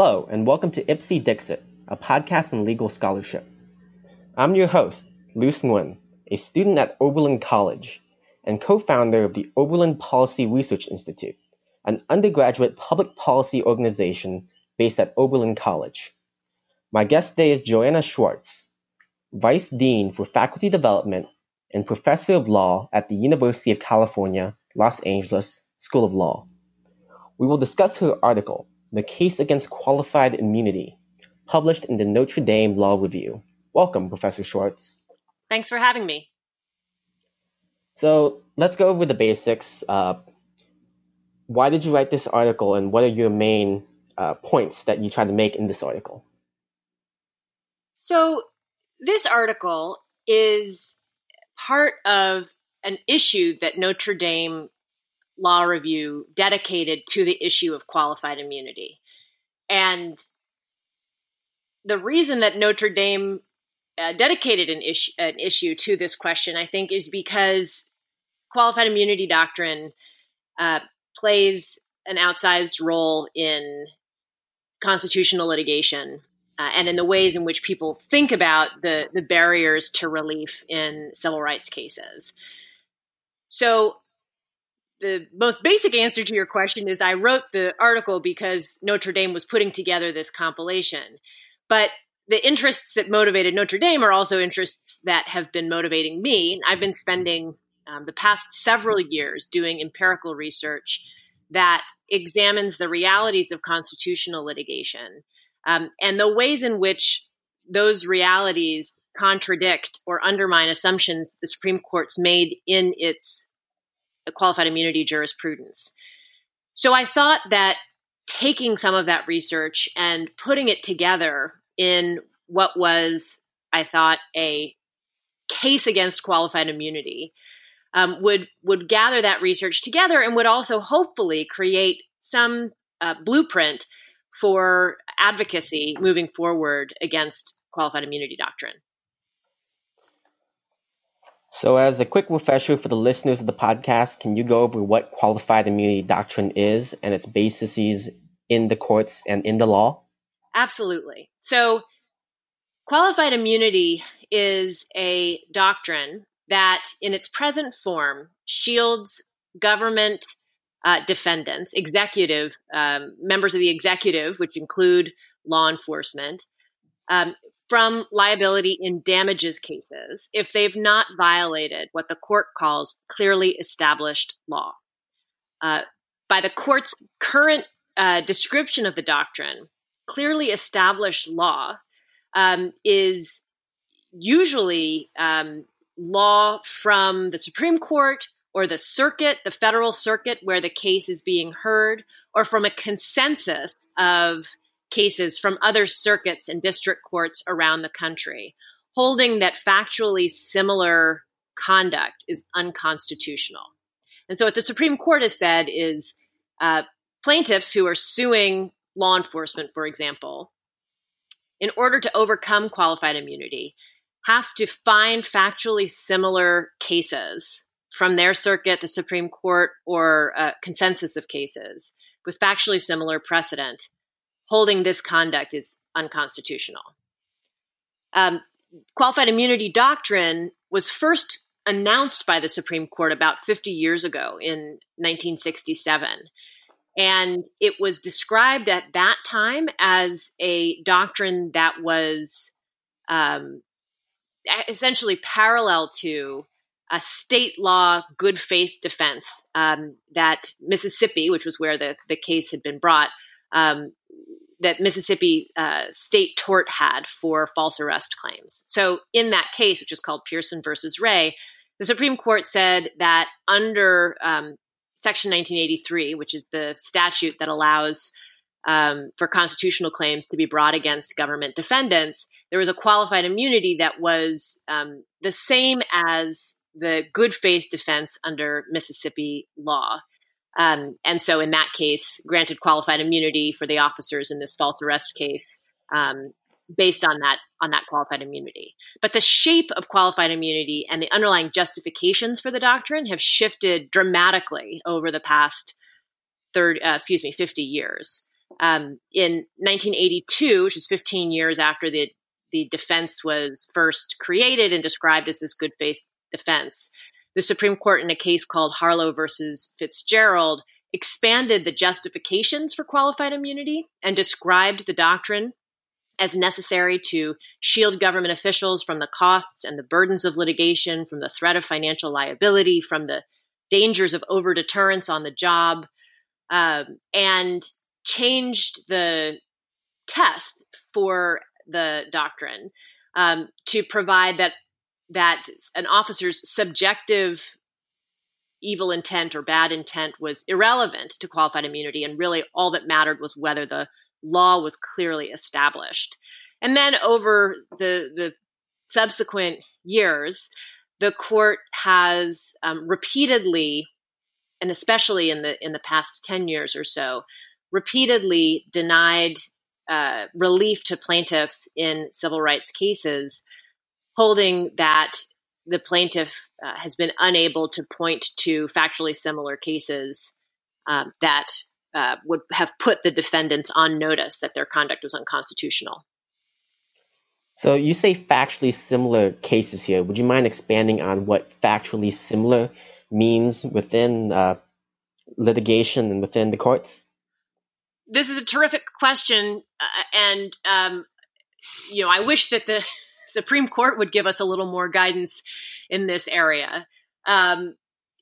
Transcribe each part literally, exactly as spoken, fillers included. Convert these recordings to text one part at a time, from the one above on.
Hello, and welcome to Ipsy Dixit, a podcast on legal scholarship. I'm your host, Luce Nguyen, a student at Oberlin College and co-founder of the Oberlin Policy Research Institute, an undergraduate public policy organization based at Oberlin College. My guest today is Joanna Schwartz, Vice Dean for Faculty Development and Professor of Law at the University of California, Los Angeles School of Law. We will discuss her article, The Case Against Qualified Immunity, published in the Notre Dame Law Review. Welcome, Professor Schwartz. Thanks for having me. So let's go over the basics. Uh, why did you write this article, and what are your main uh, points that you try to make in this article? So this article is part of an issue that Notre Dame Law Review dedicated to the issue of qualified immunity. And the reason that Notre Dame uh, dedicated an issue, an issue to this question, I think, is because qualified immunity doctrine uh, plays an outsized role in constitutional litigation uh, and in the ways in which people think about the, the barriers to relief in civil rights cases. So the most basic answer to your question is I wrote the article because Notre Dame was putting together this compilation. But the interests that motivated Notre Dame are also interests that have been motivating me. I've been spending um, the past several years doing empirical research that examines the realities of constitutional litigation um, and the ways in which those realities contradict or undermine assumptions the Supreme Court's made in its qualified immunity jurisprudence. So I thought that taking some of that research and putting it together in what was, I thought, a case against qualified immunity um, would would gather that research together and would also hopefully create some uh, blueprint for advocacy moving forward against qualified immunity doctrine. So as a quick refresher for the listeners of the podcast, can you go over what qualified immunity doctrine is and its bases in the courts and in the law? Absolutely. So qualified immunity is a doctrine that in its present form shields government uh, defendants, executive, um, members of the executive, which include law enforcement, um, from liability in damages cases if they've not violated what the court calls clearly established law. Uh, by the court's current uh, description of the doctrine, clearly established law um, is usually um, law from the Supreme Court or the circuit, the federal circuit where the case is being heard, or from a consensus of cases from other circuits and district courts around the country, holding that factually similar conduct is unconstitutional. And so what the Supreme Court has said is uh, plaintiffs who are suing law enforcement, for example, in order to overcome qualified immunity, has to find factually similar cases from their circuit, the Supreme Court, or a consensus of cases with factually similar precedent, holding this conduct is unconstitutional. Um, qualified immunity doctrine was first announced by the Supreme Court about fifty years ago in nineteen sixty-seven. And it was described at that time as a doctrine that was um, essentially parallel to a state law good faith defense um, that Mississippi, which was where the, the case had been brought, um, that Mississippi uh, state tort had for false arrest claims. So in that case, which is called Pearson versus Ray, the Supreme Court said that under um, Section nineteen eighty-three, which is the statute that allows um, for constitutional claims to be brought against government defendants, there was a qualified immunity that was um, the same as the good faith defense under Mississippi law. Um, and so in that case, granted qualified immunity for the officers in this false arrest case um, based on that on that qualified immunity. But the shape of qualified immunity and the underlying justifications for the doctrine have shifted dramatically over the past thirty, uh, excuse me, fifty years. Um, in nineteen eighty-two, which is fifteen years after the, the defense was first created and described as this good faith defense, the Supreme Court, in a case called Harlow versus Fitzgerald, expanded the justifications for qualified immunity and described the doctrine as necessary to shield government officials from the costs and the burdens of litigation, from the threat of financial liability, from the dangers of over-deterrence on the job, um, and changed the test for the doctrine um, to provide that that an officer's subjective evil intent or bad intent was irrelevant to qualified immunity, and really all that mattered was whether the law was clearly established. And then over the the subsequent years, the court has um, repeatedly, and especially in the in the past ten years or so, repeatedly denied uh, relief to plaintiffs in civil rights cases, holding that the plaintiff uh, has been unable to point to factually similar cases um, that uh, would have put the defendants on notice that their conduct was unconstitutional. So you say factually similar cases here. Would you mind expanding on what factually similar means within uh, litigation and within the courts? This is a terrific question, uh, and um, you know, I wish that the Supreme Court would give us a little more guidance in this area. Um,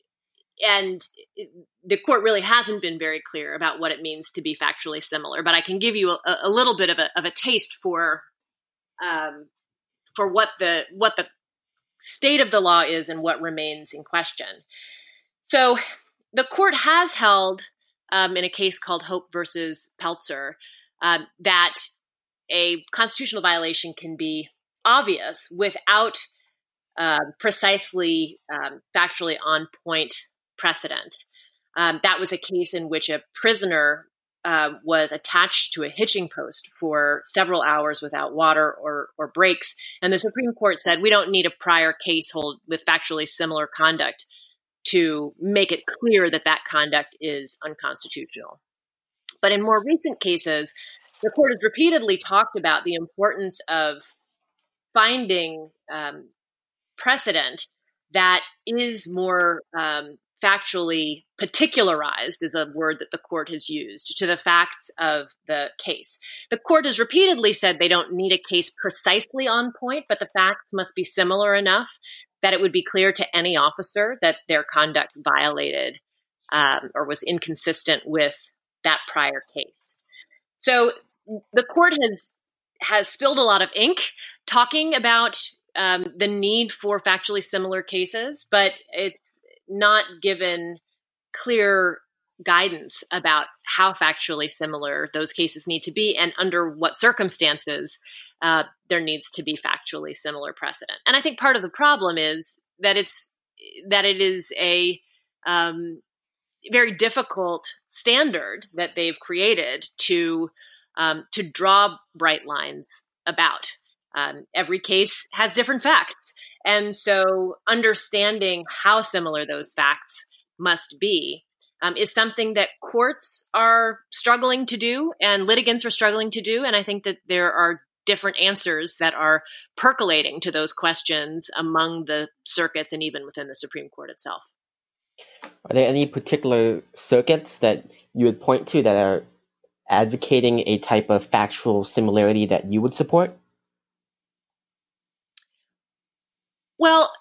and the court really hasn't been very clear about what it means to be factually similar, but I can give you a, a little bit of a, of a taste for um, for what the what the state of the law is and what remains in question. So the court has held um, in a case called Hope versus Peltzer uh, that a constitutional violation can be obvious without uh, precisely um, factually on point precedent. Um, that was a case in which a prisoner uh, was attached to a hitching post for several hours without water or, or breaks. And the Supreme Court said, we don't need a prior case hold with factually similar conduct to make it clear that that conduct is unconstitutional. But in more recent cases, the court has repeatedly talked about the importance of finding um, precedent that is more um, factually particularized, is a word that the court has used, to the facts of the case. The court has repeatedly said they don't need a case precisely on point, but the facts must be similar enough that it would be clear to any officer that their conduct violated um, or was inconsistent with that prior case. So the court has has spilled a lot of ink talking about um, the need for factually similar cases, but it's not given clear guidance about how factually similar those cases need to be and under what circumstances uh, there needs to be factually similar precedent. And I think part of the problem is that it's that it is a um, very difficult standard that they've created to um, to draw bright lines about. Um, every case has different facts, and so understanding how similar those facts must be um, is something that courts are struggling to do and litigants are struggling to do. And I think that there are different answers that are percolating to those questions among the circuits and even within the Supreme Court itself. Are there any particular circuits that you would point to that are advocating a type of factual similarity that you would support? Well,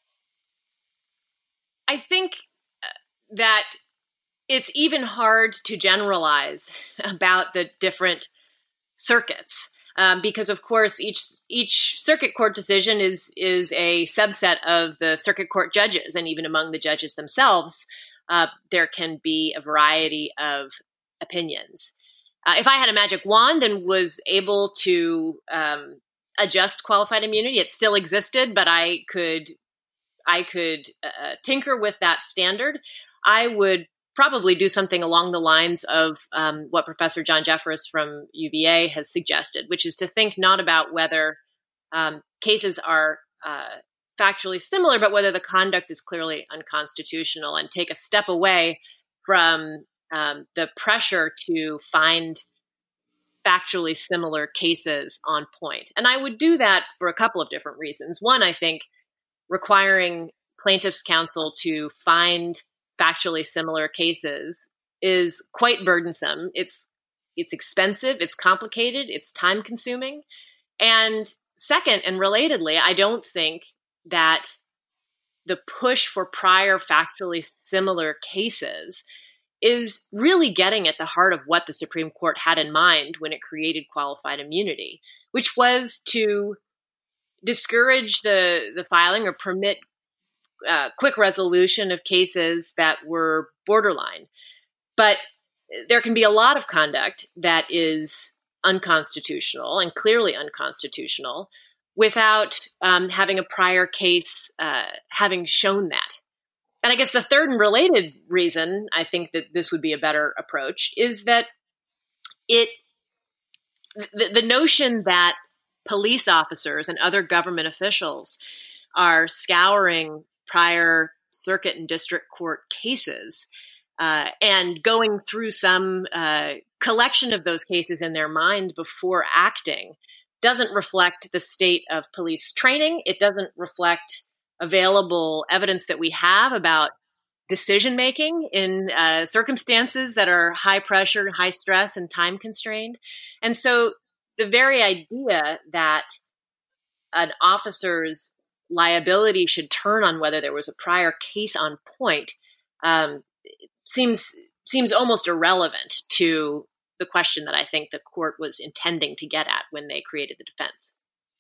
I think that it's even hard to generalize about the different circuits um, because, of course, each each circuit court decision is is a subset of the circuit court judges, and even among the judges themselves, uh, there can be a variety of opinions. Uh, if I had a magic wand and was able to um, adjust qualified immunity, it still existed, but I could I could uh, tinker with that standard. I would probably do something along the lines of um, what Professor John Jeffress from U V A has suggested, which is to think not about whether um, cases are uh, factually similar, but whether the conduct is clearly unconstitutional, and take a step away from um, the pressure to find factually similar cases on point. And I would do that for a couple of different reasons. One, I think requiring plaintiffs' counsel to find factually similar cases is quite burdensome. It's it's expensive, it's complicated, it's time consuming. And second, and relatedly, I don't think that the push for prior factually similar cases is really getting at the heart of what the Supreme Court had in mind when it created qualified immunity, which was to discourage the, the filing or permit uh, quick resolution of cases that were borderline. But there can be a lot of conduct that is unconstitutional and clearly unconstitutional without um, having a prior case uh, having shown that. And I guess the third and related reason I think that this would be a better approach is that it the, the notion that police officers and other government officials are scouring prior circuit and district court cases uh, and going through some uh, collection of those cases in their mind before acting doesn't reflect the state of police training. It doesn't reflect available evidence that we have about decision making in uh, circumstances that are high pressure, high stress, and time constrained. And so the very idea that an officer's liability should turn on whether there was a prior case on point um, seems seems almost irrelevant to the question that I think the court was intending to get at when they created the defense.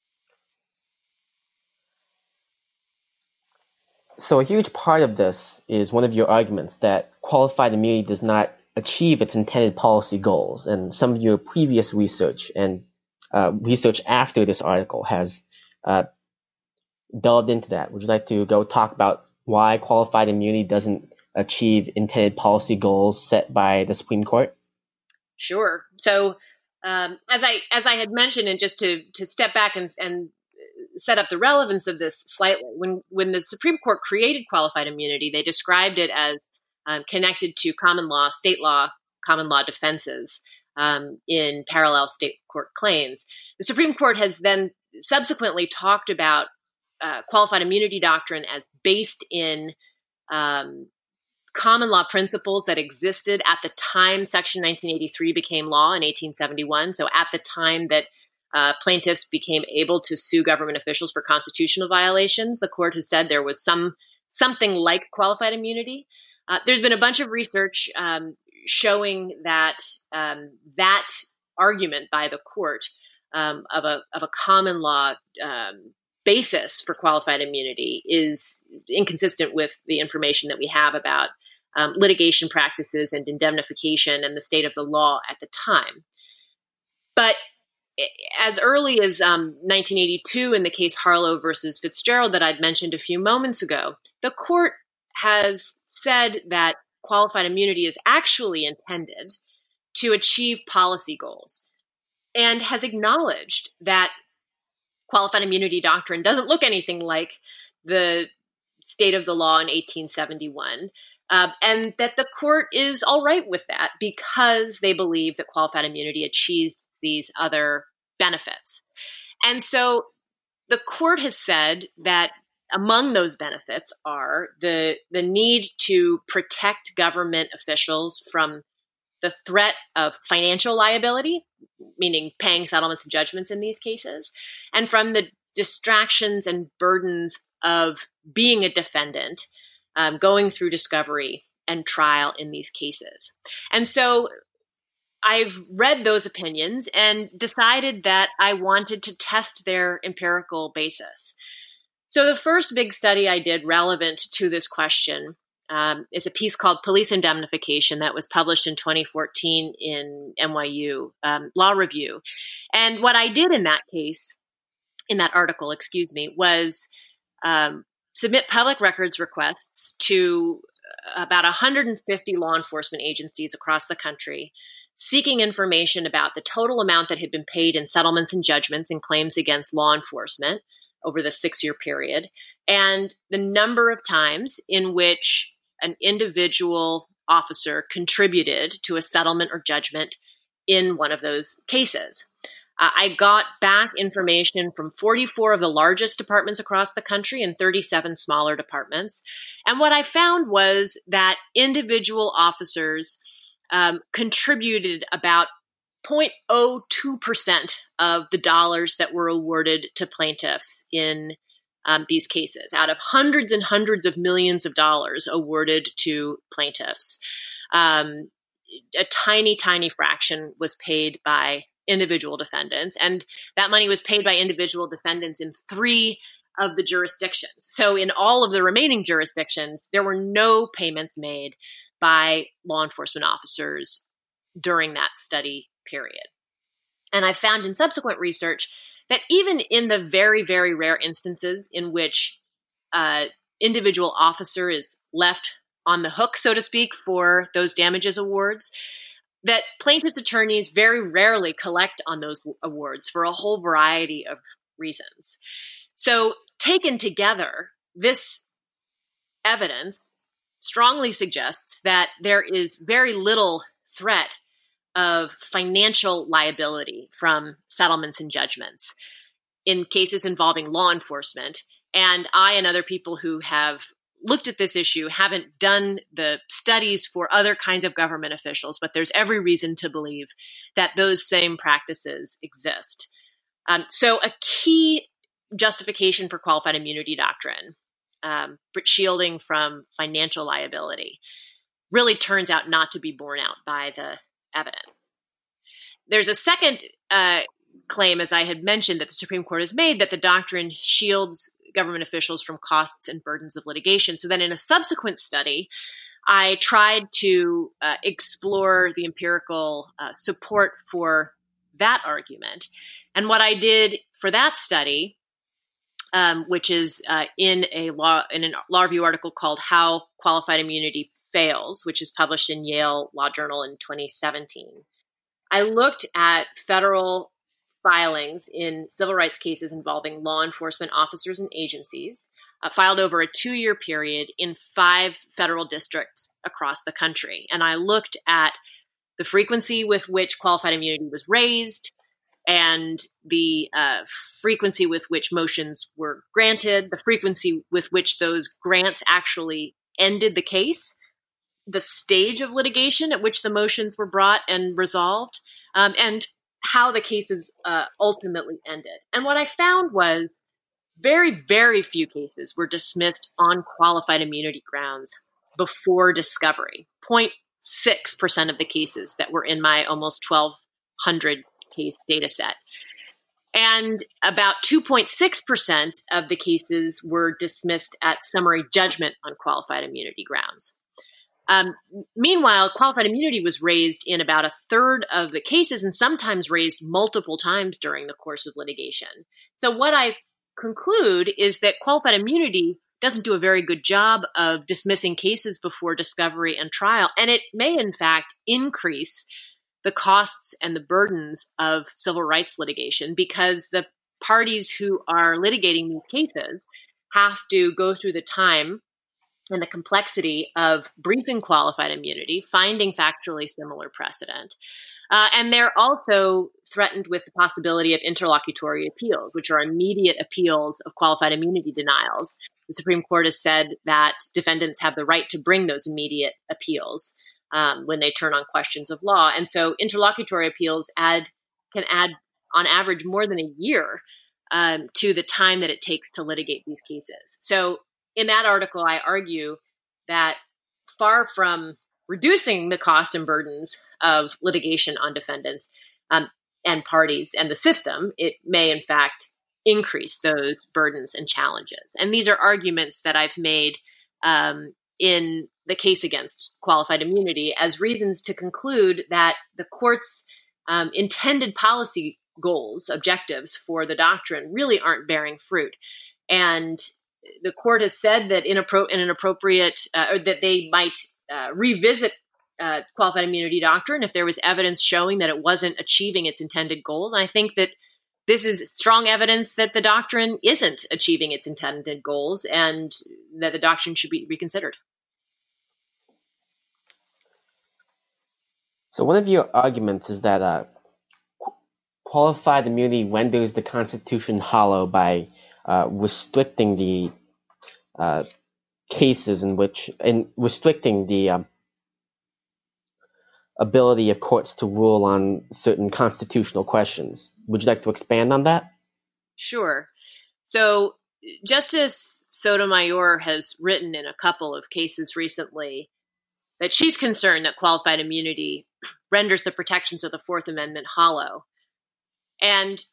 So a huge part of this is one of your arguments that qualified immunity does not achieve its intended policy goals. And some of your previous research and uh, research after this article has uh, delved into that. Would you like to go talk about why qualified immunity doesn't achieve intended policy goals set by the Supreme Court? Sure. So um, as I as I had mentioned, and just to to step back and, and set up the relevance of this slightly, when when the Supreme Court created qualified immunity, they described it as um, connected to common law, state law, common law defenses um, in parallel state court claims. The Supreme Court has then subsequently talked about uh, qualified immunity doctrine as based in um, common law principles that existed at the time Section nineteen eighty-three became law in eighteen seventy-one. So at the time that uh, plaintiffs became able to sue government officials for constitutional violations, the court has said there was some something like qualified immunity. Uh, there's been a bunch of research um, showing that um, that argument by the court um, of a of a common law um, basis for qualified immunity is inconsistent with the information that we have about um, litigation practices and indemnification and the state of the law at the time. But as early as um, nineteen eighty-two in the case Harlow versus Fitzgerald that I'd mentioned a few moments ago, the court has said that qualified immunity is actually intended to achieve policy goals and has acknowledged that qualified immunity doctrine doesn't look anything like the state of the law in eighteen seventy-one, uh, and that the court is all right with that because they believe that qualified immunity achieves these other benefits. And so the court has said that among those benefits are the, the need to protect government officials from the threat of financial liability, meaning paying settlements and judgments in these cases, and from the distractions and burdens of being a defendant, um, going through discovery and trial in these cases. And so I've read those opinions and decided that I wanted to test their empirical basis. So the first big study I did relevant to this question um, is a piece called Police Indemnification that was published in twenty fourteen in N Y U um, Law Review. And what I did in that case, in that article, excuse me, was um, submit public records requests to about one hundred fifty law enforcement agencies across the country, seeking information about the total amount that had been paid in settlements and judgments and claims against law enforcement over the six-year period, and the number of times in which an individual officer contributed to a settlement or judgment in one of those cases. Uh, I got back information from forty-four of the largest departments across the country and thirty-seven smaller departments. And what I found was that individual officers um, contributed about zero point zero two percent of the dollars that were awarded to plaintiffs in um, these cases, out of hundreds and hundreds of millions of dollars awarded to plaintiffs. Um, a tiny, tiny fraction was paid by individual defendants, and that money was paid by individual defendants in three of the jurisdictions. So in all of the remaining jurisdictions, there were no payments made by law enforcement officers during that study period. And I found in subsequent research that even in the very, very rare instances in which uh, individual officer is left on the hook, so to speak, for those damages awards, that plaintiff's attorneys very rarely collect on those awards for a whole variety of reasons. So taken together, this evidence strongly suggests that there is very little threat of financial liability from settlements and judgments in cases involving law enforcement. And I and other people who have looked at this issue haven't done the studies for other kinds of government officials, but there's every reason to believe that those same practices exist. Um, so a key justification for qualified immunity doctrine, um, shielding from financial liability, really turns out not to be borne out by the evidence. There's a second uh, claim, as I had mentioned, that the Supreme Court has made, that the doctrine shields government officials from costs and burdens of litigation. So then in a subsequent study, I tried to uh, explore the empirical uh, support for that argument. And what I did for that study, um, which is uh, in a law in a law review article called How Qualified Immunity Fails, which is published in Yale Law Journal in twenty seventeen. I looked at federal filings in civil rights cases involving law enforcement officers and agencies, uh, filed over a two-year period in five federal districts across the country. And I looked at the frequency with which qualified immunity was raised and the uh, frequency with which motions were granted, the frequency with which those grants actually ended the case, the stage of litigation at which the motions were brought and resolved, um, and how the cases uh, ultimately ended. And what I found was very, very few cases were dismissed on qualified immunity grounds before discovery. zero point six percent of the cases that were in my almost twelve hundred case data set. And about two point six percent of the cases were dismissed at summary judgment on qualified immunity grounds. Um, meanwhile, qualified immunity was raised in about a third of the cases and sometimes raised multiple times during the course of litigation. So what I conclude is that qualified immunity doesn't do a very good job of dismissing cases before discovery and trial, and it may in fact increase the costs and the burdens of civil rights litigation because the parties who are litigating these cases have to go through the time and the complexity of briefing qualified immunity, finding factually similar precedent. Uh, and they're also threatened with the possibility of interlocutory appeals, which are immediate appeals of qualified immunity denials. The Supreme Court has said that defendants have the right to bring those immediate appeals um, when they turn on questions of law. And so interlocutory appeals add can add, on average, more than a year um, to the time that it takes to litigate these cases. So in that article, I argue that far from reducing the costs and burdens of litigation on defendants um, and parties and the system, it may in fact increase those burdens and challenges. And these are arguments that I've made um, in the case against qualified immunity as reasons to conclude that the court's um, intended policy goals, objectives for the doctrine really aren't bearing fruit. And the court has said that in, appro- in an appropriate, uh, or that they might uh, revisit uh, qualified immunity doctrine if there was evidence showing that it wasn't achieving its intended goals. And I think that this is strong evidence that the doctrine isn't achieving its intended goals and that the doctrine should be reconsidered. So one of your arguments is that uh, qualified immunity renders the Constitution hollow by uh, restricting the uh, cases in which, in restricting the um, ability of courts to rule on certain constitutional questions. Would you like to expand on that? Sure. So Justice Sotomayor has written in a couple of cases recently that she's concerned that qualified immunity renders the protections of the Fourth Amendment hollow. And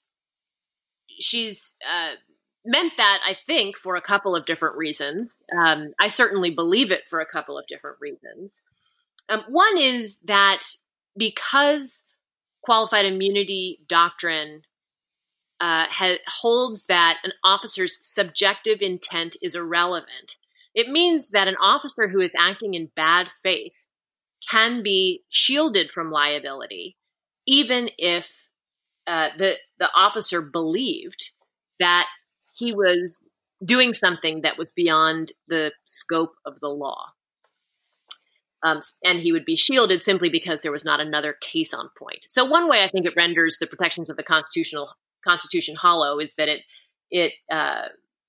she's uh, meant that, I think, for a couple of different reasons. Um, I certainly believe it for a couple of different reasons. Um, one is that because qualified immunity doctrine uh, ha- holds that an officer's subjective intent is irrelevant, it means that an officer who is acting in bad faith can be shielded from liability, even if uh, the the officer believed that he was doing something that was beyond the scope of the law. Um, and he would be shielded simply because there was not another case on point. So one way I think it renders the protections of the constitutional Constitution hollow is that it it uh,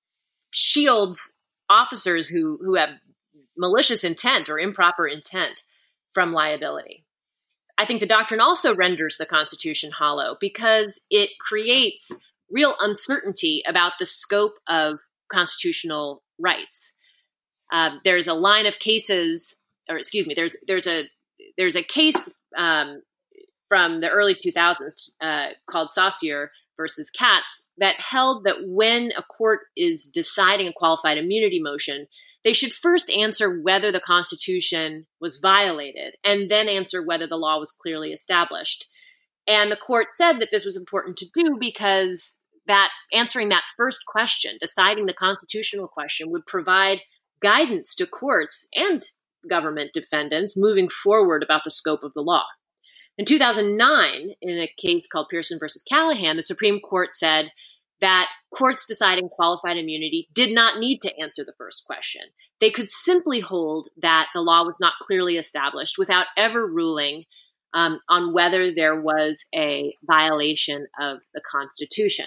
shields officers who who have malicious intent or improper intent from liability. I think the doctrine also renders the Constitution hollow because it creates real uncertainty about the scope of constitutional rights. Um, there's a line of cases, or excuse me, there's there's a there's a case um, from the early two thousands uh, called Saussure versus Katz that held that when a court is deciding a qualified immunity motion, they should first answer whether the Constitution was violated and then answer whether the law was clearly established. And the court said that this was important to do because that answering that first question, deciding the constitutional question, would provide guidance to courts and government defendants moving forward about the scope of the law. In two thousand nine, in a case called Pearson versus Callahan, the Supreme Court said that courts deciding qualified immunity did not need to answer the first question. They could simply hold that the law was not clearly established without ever ruling um, on whether there was a violation of the Constitution.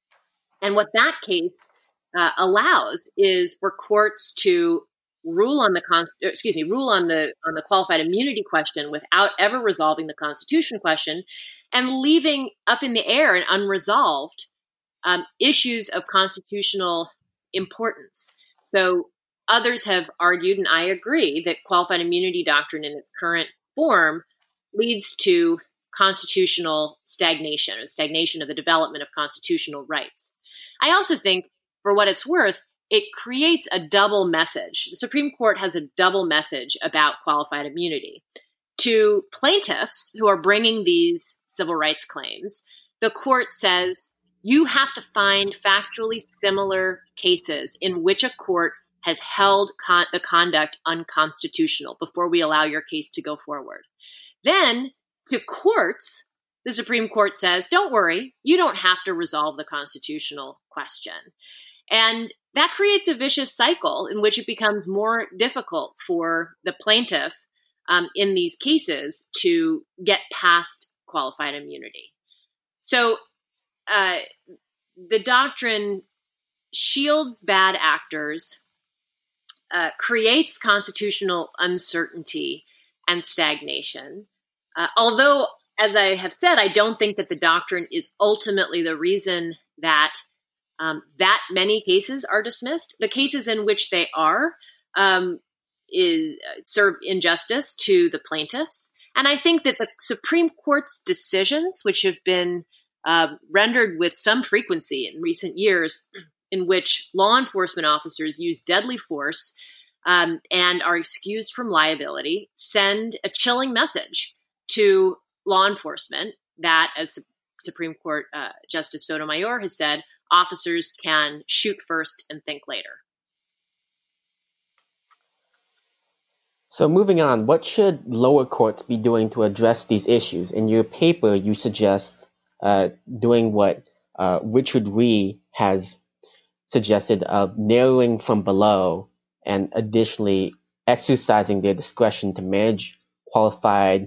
And what that case uh, allows is for courts to rule on the con- excuse me, rule on the on the qualified immunity question without ever resolving the Constitution question, and leaving up in the air and unresolved um, issues of constitutional importance. So others have argued, and I agree, that qualified immunity doctrine in its current form leads to constitutional stagnation, or stagnation of the development of constitutional rights. I also think, for what it's worth, it creates a double message. The Supreme Court has a double message about qualified immunity. To plaintiffs who are bringing these civil rights claims, the court says you have to find factually similar cases in which a court has held con- the conduct unconstitutional before we allow your case to go forward. Then, to courts, the Supreme Court says, don't worry, you don't have to resolve the constitutional question. And that creates a vicious cycle in which it becomes more difficult for the plaintiff um, in these cases to get past qualified immunity. So uh, the doctrine shields bad actors, uh, creates constitutional uncertainty and stagnation. Uh, although, as I have said, I don't think that the doctrine is ultimately the reason that Um, that many cases are dismissed. The cases in which they are um, is, serve injustice to the plaintiffs. And I think that the Supreme Court's decisions, which have been uh, rendered with some frequency in recent years, in which law enforcement officers use deadly force um, and are excused from liability, send a chilling message to law enforcement that, as Supreme Court uh, Justice Sotomayor has said, officers can shoot first and think later. So moving on, what should lower courts be doing to address these issues? In your paper, you suggest uh, doing what uh, Richard Ree has suggested of narrowing from below and additionally exercising their discretion to manage qualified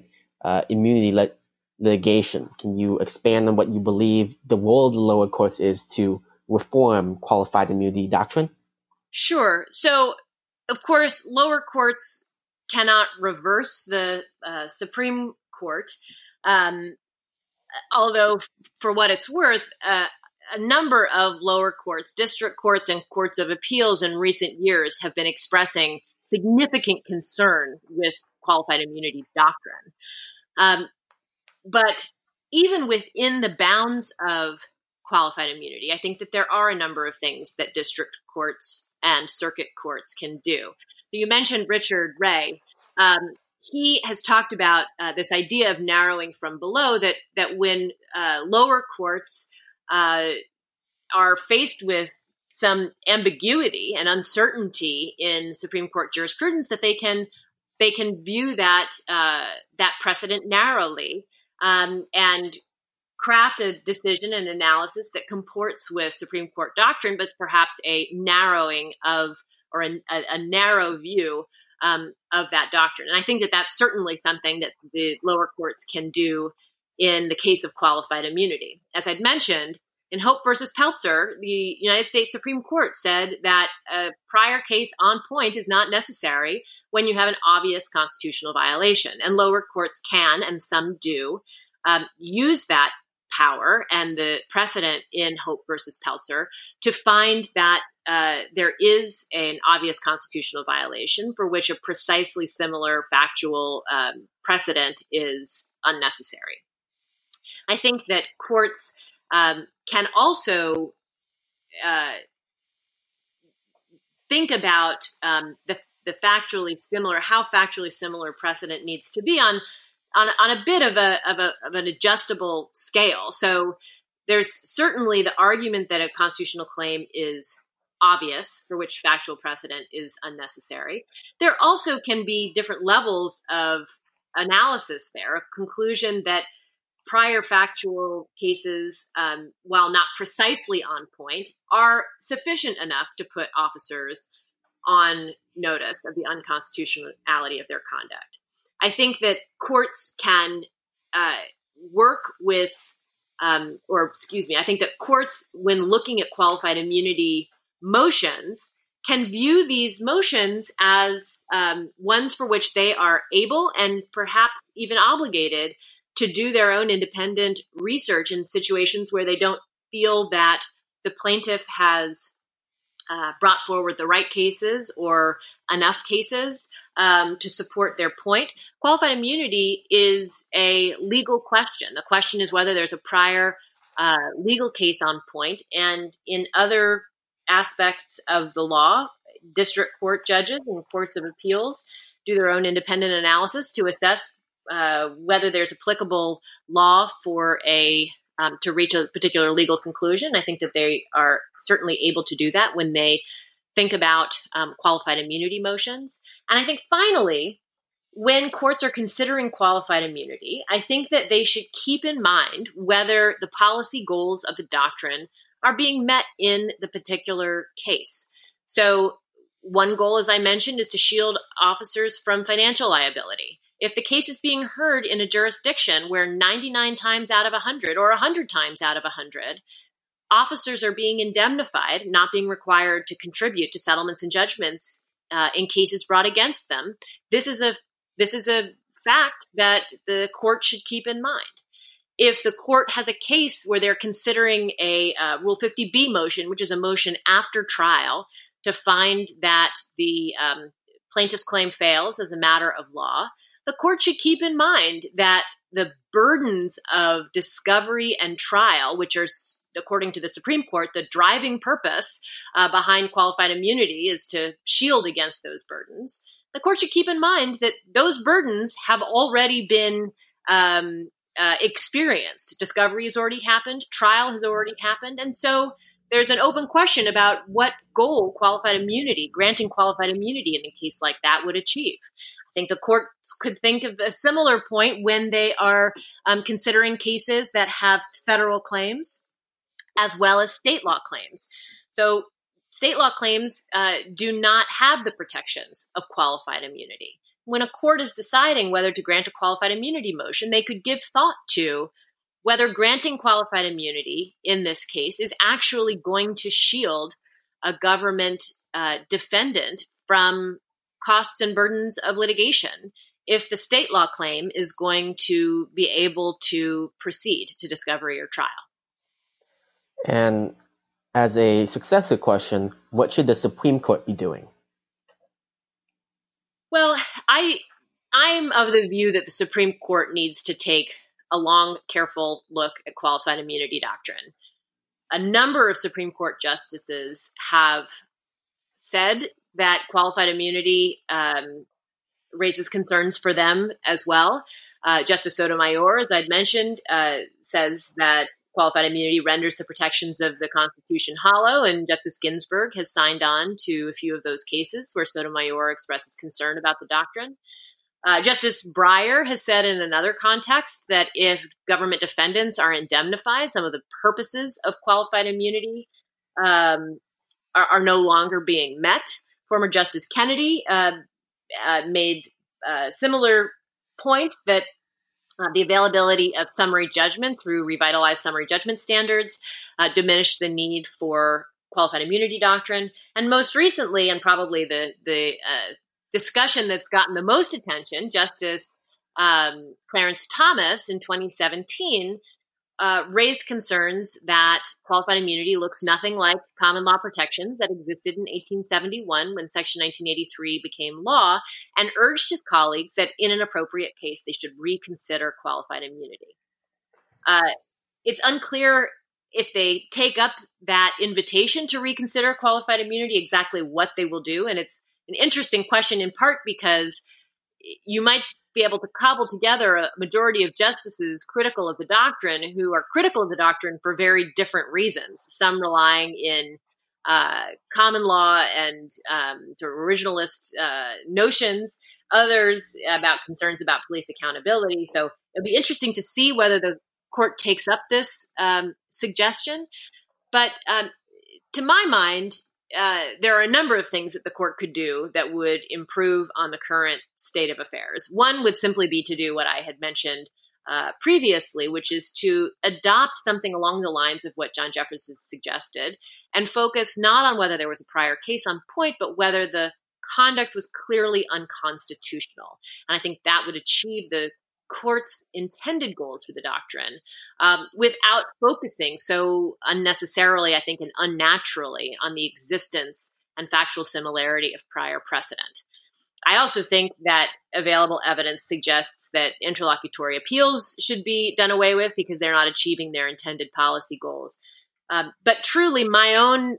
uh, immunity lit- litigation. Can you expand on what you believe the role of the lower courts is to reform qualified immunity doctrine? Sure. So, of course, lower courts cannot reverse the uh, Supreme Court, um, although, for what it's worth, uh, a number of lower courts, district courts, and courts of appeals in recent years have been expressing significant concern with qualified immunity doctrine. Um, but even within the bounds of qualified immunity, I think that there are a number of things that district courts and circuit courts can do. So you mentioned Richard Wray. Um, he has talked about uh, this idea of narrowing from below, that that when uh, lower courts uh, are faced with some ambiguity and uncertainty in Supreme Court jurisprudence, that they can they can view that uh, that precedent narrowly um, and craft a decision and analysis that comports with Supreme Court doctrine, but perhaps a narrowing of or a, a, a narrow view um, of that doctrine. And I think that that's certainly something that the lower courts can do in the case of qualified immunity. As I'd mentioned, in Hope versus Peltzer, the United States Supreme Court said that a prior case on point is not necessary when you have an obvious constitutional violation. And lower courts can, and some do, um, use that power and the precedent in Hope versus Peltzer to find that uh, there is an obvious constitutional violation for which a precisely similar factual um, precedent is unnecessary. I think that courts um, can also uh, think about um, the, the factually similar, how factually similar precedent needs to be on on, on a bit of a, of a of an adjustable scale. So there's certainly the argument that a constitutional claim is obvious, for which factual precedent is unnecessary. There also can be different levels of analysis there, a conclusion that prior factual cases, um, while not precisely on point, are sufficient enough to put officers on notice of the unconstitutionality of their conduct. I think that courts can uh, work with, um, or excuse me, I think that courts, when looking at qualified immunity motions, can view these motions as um, ones for which they are able and perhaps even obligated to do their own independent research in situations where they don't feel that the plaintiff has uh, brought forward the right cases or enough cases um, to support their point. Qualified immunity is a legal question. The question is whether there's a prior uh, legal case on point, and in other aspects of the law, district court judges and courts of appeals do their own independent analysis to assess uh, whether there's applicable law for a um, to reach a particular legal conclusion. I think that they are certainly able to do that when they think about um, qualified immunity motions. And I think finally, when courts are considering qualified immunity, I think that they should keep in mind whether the policy goals of the doctrine are being met in the particular case. So one goal, as I mentioned, is to shield officers from financial liability. If the case is being heard in a jurisdiction where ninety-nine times out of one hundred or one hundred times out of one hundred, officers are being indemnified, not being required to contribute to settlements and judgments uh, in cases brought against them, this is a this is a fact that the court should keep in mind. If the court has a case where they're considering a uh, Rule fifty B motion, which is a motion after trial to find that the um, plaintiff's claim fails as a matter of law, the court should keep in mind that the burdens of discovery and trial, which are, according to the Supreme Court, the driving purpose uh, behind qualified immunity is to shield against those burdens. The court should keep in mind that those burdens have already been um, uh, experienced. Discovery has already happened. Trial has already happened. And so there's an open question about what goal qualified immunity, granting qualified immunity in a case like that, would achieve. I think the courts could think of a similar point when they are um, considering cases that have federal claims as well as state law claims. So state law claims uh, do not have the protections of qualified immunity. when a court is deciding whether to grant a qualified immunity motion, they could give thought to whether granting qualified immunity in this case is actually going to shield a government uh, defendant from costs and burdens of litigation if the state law claim is going to be able to proceed to discovery or trial. And as a successor question, what should the Supreme Court be doing? Well, I, I'm of the view that the Supreme Court needs to take a long, careful look at qualified immunity doctrine. A number of Supreme Court justices have said that qualified immunity um, raises concerns for them as well. Uh, Justice Sotomayor, as I'd mentioned, uh, says that qualified immunity renders the protections of the Constitution hollow, and Justice Ginsburg has signed on to a few of those cases where Sotomayor expresses concern about the doctrine. Uh, Justice Breyer has said in another context that if government defendants are indemnified, some of the purposes of qualified immunity um, are, are no longer being met. Former Justice Kennedy uh, uh, made uh, similar points that uh, the availability of summary judgment through revitalized summary judgment standards uh, diminished the need for qualified immunity doctrine. And most recently, and probably the the uh, discussion that's gotten the most attention, Justice um, Clarence Thomas in twenty seventeen uh, raised concerns that qualified immunity looks nothing like common law protections that existed in eighteen seventy-one when Section nineteen eighty-three became law, and urged his colleagues that in an appropriate case, they should reconsider qualified immunity. Uh, it's unclear if they take up that invitation to reconsider qualified immunity, exactly what they will do. And it's an interesting question in part because you might be able to cobble together a majority of justices critical of the doctrine who are critical of the doctrine for very different reasons, some relying in uh, common law and um, sort of originalist uh, notions, others about concerns about police accountability. So it'll be interesting to see whether the court takes up this um, suggestion. But um, to my mind, Uh, there are a number of things that the court could do that would improve on the current state of affairs. One would simply be to do what I had mentioned uh, previously, which is to adopt something along the lines of what John Jeffers has suggested and focus not on whether there was a prior case on point, but whether the conduct was clearly unconstitutional. And I think that would achieve the court's intended goals for the doctrine um, without focusing so unnecessarily, I think, and unnaturally on the existence and factual similarity of prior precedent. I also think that available evidence suggests that interlocutory appeals should be done away with because they're not achieving their intended policy goals. Um, but truly, my own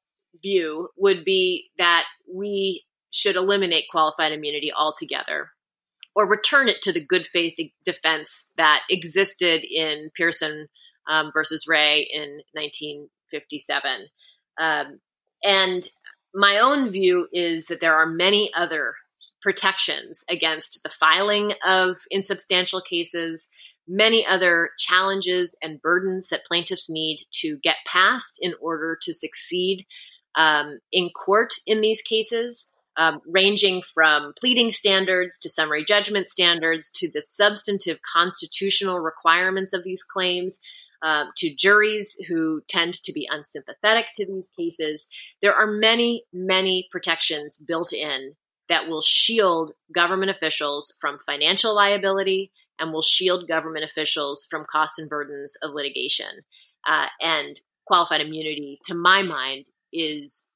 view would be that we should eliminate qualified immunity altogether, or return it to the good faith defense that existed in Pearson um, versus Ray in nineteen fifty-seven. Um, and my own view is that there are many other protections against the filing of insubstantial cases, many other challenges and burdens that plaintiffs need to get past in order to succeed um, in court in these cases. Um, ranging from pleading standards to summary judgment standards to the substantive constitutional requirements of these claims, uh, to juries who tend to be unsympathetic to these cases. There are many, many protections built in that will shield government officials from financial liability and will shield government officials from costs and burdens of litigation. Uh, and qualified immunity, to my mind, is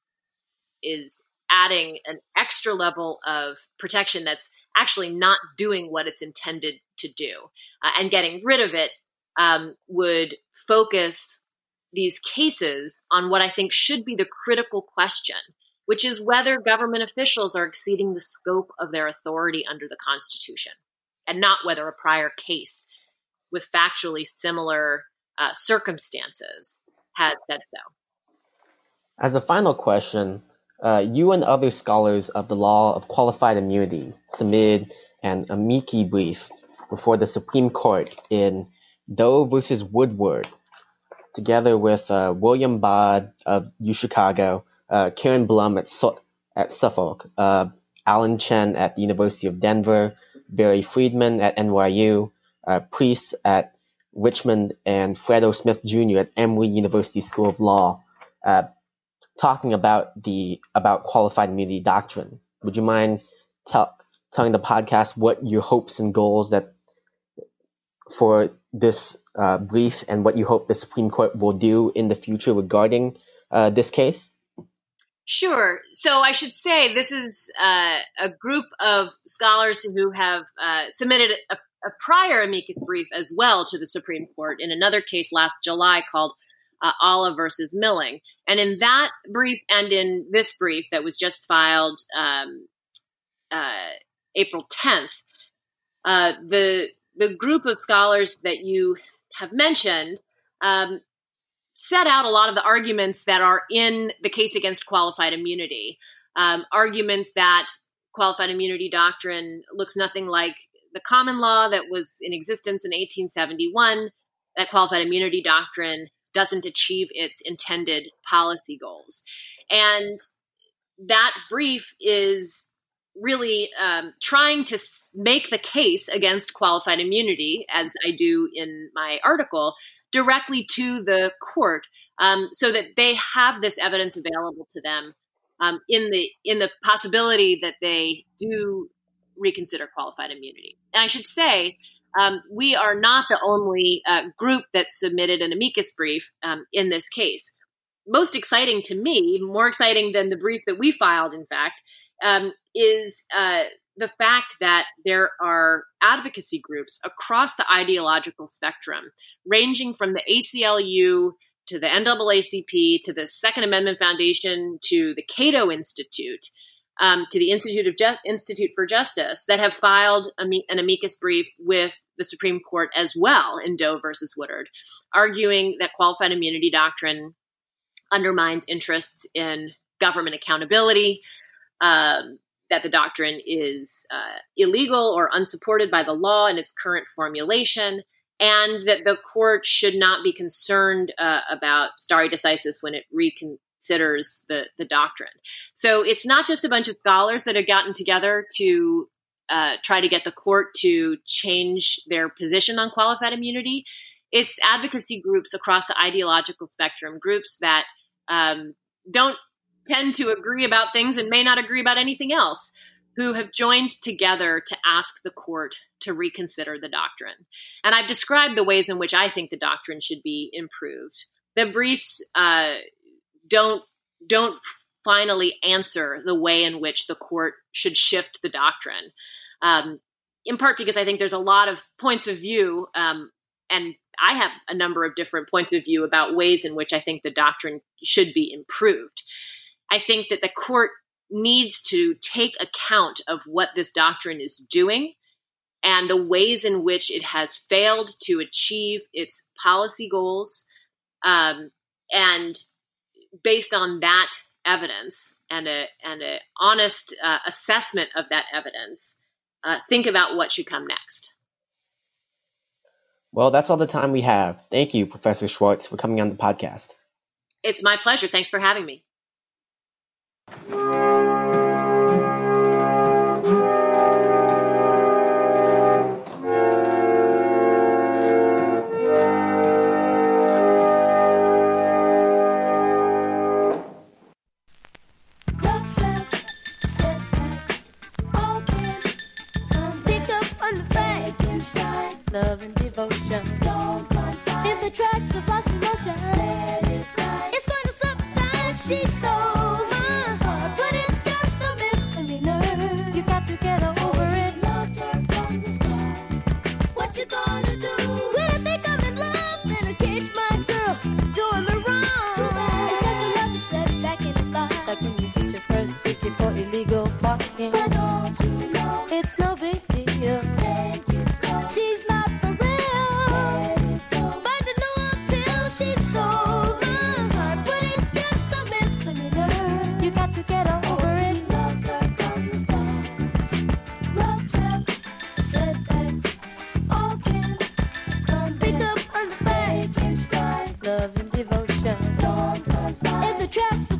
is adding an extra level of protection that's actually not doing what it's intended to do. Uh, and getting rid of it um, would focus these cases on what I think should be the critical question, which is whether government officials are exceeding the scope of their authority under the Constitution, and not whether a prior case with factually similar uh, circumstances has said so. As a final question, Uh, you and other scholars of the law of qualified immunity submitted an amici brief before the Supreme Court in Doe versus Woodward, together with uh, William Bodd of U Chicago, uh, Karen Blum at, Su- at Suffolk, uh, Alan Chen at the University of Denver, Barry Friedman at N Y U, uh, Priest at Richmond, and Fredo Smith Junior at Emory University School of Law, uh, talking about the about qualified immunity doctrine. Would you mind tell, telling the podcast what your hopes and goals that for this uh, brief and what you hope the Supreme Court will do in the future regarding uh, this case? Sure. So I should say this is uh, a group of scholars who have uh, submitted a, a prior amicus brief as well to the Supreme Court in another case last July called uh, Alla versus Milling. And in that brief and in this brief that was just filed um, uh, April tenth, uh, the the group of scholars that you have mentioned um, set out a lot of the arguments that are in the case against qualified immunity, um, arguments that qualified immunity doctrine looks nothing like the common law that was in existence in eighteen seventy-one, that qualified immunity doctrine doesn't achieve its intended policy goals. And that brief is really um, trying to s- make the case against qualified immunity, as I do in my article, directly to the court, um, so that they have this evidence available to them um, in the in the possibility that they do reconsider qualified immunity. And I should say, um, we are not the only uh, group that submitted an amicus brief um, in this case. Most exciting to me, more exciting than the brief that we filed, in fact, um, is uh, the fact that there are advocacy groups across the ideological spectrum, ranging from the A C L U to the N double A C P to the Second Amendment Foundation to the Cato Institute, um, to the Institute of Just- Institute for Justice, that have filed ami- an amicus brief with the Supreme Court as well in Doe versus Woodard, arguing that qualified immunity doctrine undermines interests in government accountability, um, that the doctrine is uh, illegal or unsupported by the law in its current formulation, and that the court should not be concerned uh, about stare decisis when it reconsiders the, the doctrine. So it's not just a bunch of scholars that have gotten together to uh, try to get the court to change their position on qualified immunity. It's advocacy groups across the ideological spectrum, groups that um, don't tend to agree about things and may not agree about anything else, who have joined together to ask the court to reconsider the doctrine. And I've described the ways in which I think the doctrine should be improved. The briefs uh, don't don't finally answer the way in which the court should shift the doctrine, um, in part because I think there's a lot of points of view, um, and I have a number of different points of view about ways in which I think the doctrine should be improved. I think that the court needs to take account of what this doctrine is doing and the ways in which it has failed to achieve its policy goals. Um, and based on that evidence and a and an honest uh, assessment of that evidence, uh, think about what should come next. Well, that's all the time we have. Thank you, Professor Schwartz, for coming on the podcast. It's my pleasure. Thanks for having me. Love and devotion. Don't confide. If the tracks have lost emotion, let it ride. It's going to subside. She stole my heart, but it's just a misdemeanor. You got to get over it. Loved her from the start. What you gonna do? When I think I'm in love, better catch my girl doing me wrong. Too bad. It's just enough to set back in the start. Like when you get your first ticket for illegal parking. But don't you know it's no big deal. Take it slow. She's not love and devotion. Don't confide. If the tracks